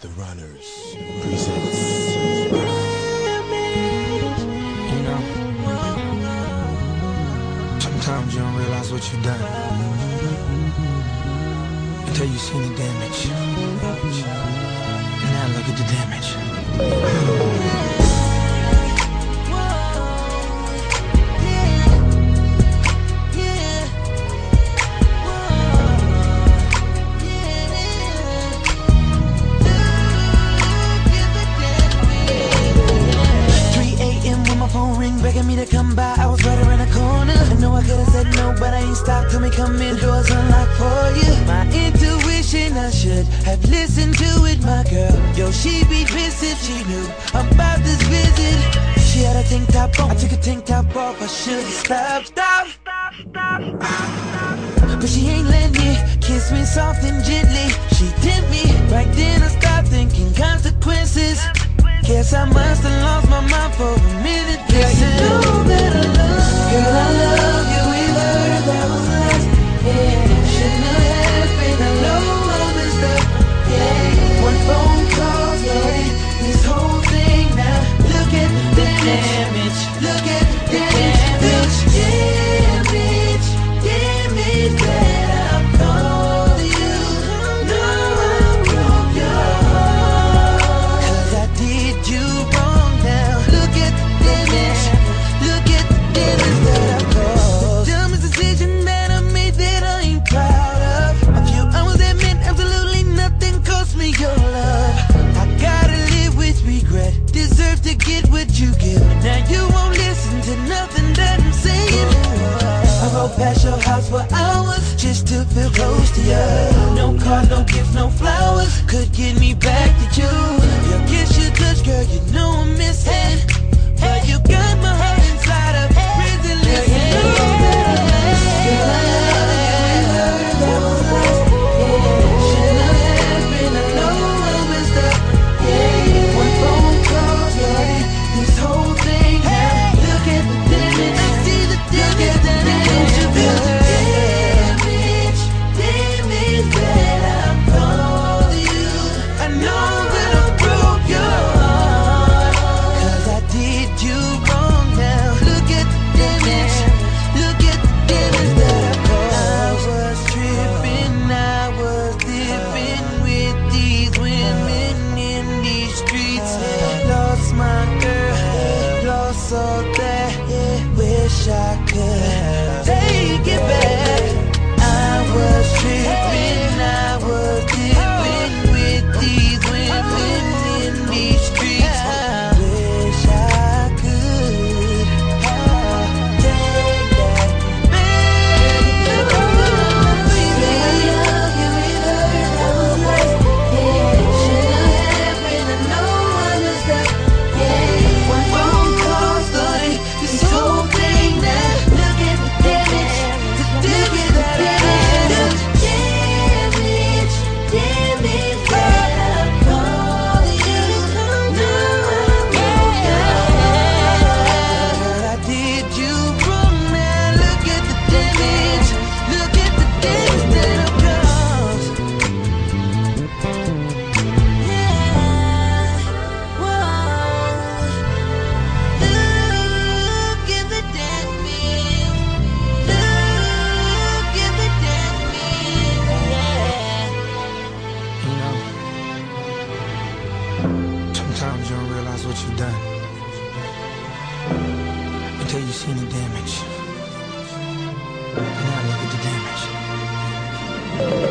The Runners presents. You know, sometimes you don't realize what you've done until you've seen the damage. And now look at the damage. Begging me to come by, I was right around the corner. I know I could've said no, but I ain't stopped till me come in. The door's unlocked for you. My intuition, I should have listened to it, my girl. Yo, she'd be pissed if she knew about this visit. She had a tank top on, I took a tank top off. I should've stopped. But she ain't let me kiss me soft and gently. She tempt me, right then I stopped thinking consequences. Guess I must have lost my mind for a minute. Girl, you know that I love. Girl, I love you with her. That was last. Yeah, shouldn't have been. I know I messed up. Yeah, one phone call started this whole thing. Now look at the damage. Look at the damage. Damage, damage that I called you. No, I broke your heart. 'Cause I did you wrong. Now look at the damage. Look at the damage that I caused. The dumbest decision that I made that I ain't proud of. A few hours that meant absolutely nothing cost me your love. I gotta live with regret. Deserve to get what you give. Now you won't listen to nothing that I'm saying. I rode past your house for hours just to feel close to you. No car, no gifts, no flowers could get me back to you. Your kiss, your touch, girl, you know I'm missing. But you got my heart inside a prison. Listen, girl, I love you with her. That was last. Yeah, shouldn't have been. I know I messed up. Yeah, one phone call started this whole thing. Now look at the damage. I see the damage. Damage that I called you. I know that I broke your heart. 'Cause I did you wrong. Now look at the damage. Look at the damage that I caused. I was tripping, I was dipping with these women in these streets. Lost my girl, lost all that. Wish I could take it back. I was tripping, I was dipping with these women in these streets. Wish I could take that back. Baby, I love you with her. That was last. Yeah, shouldn't have been. I know I messed up. Yeah, one phone call started this whole thing. Now look at the damage. Look at the damage. Damage, damage that I called you. No, I broke your heart. Girl, I did you wrong. Now look at the damage. Look at the damage that I caused. Yeah, whoa. Look at the damage. Look at the damage. Yeah. You know, sometimes you don't realize what you've done until you've seen the damage. And now look at the damage.